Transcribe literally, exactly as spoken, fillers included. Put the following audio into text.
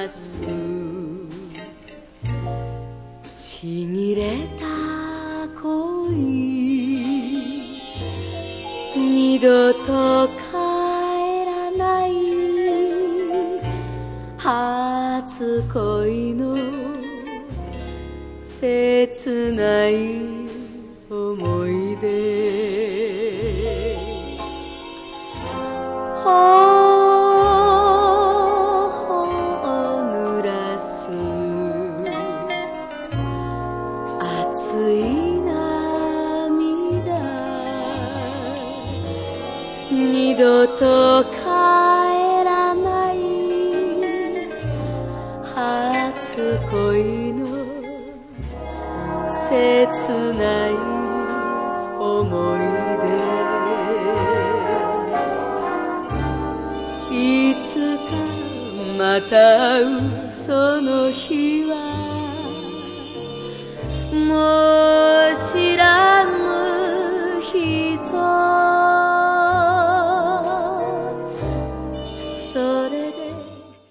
らすちぎれた恋二度と帰らない初恋の切ない思い出頬を濡らす熱い涙二度と帰らない初恋の切ない思い出いつかまた会うその日はもう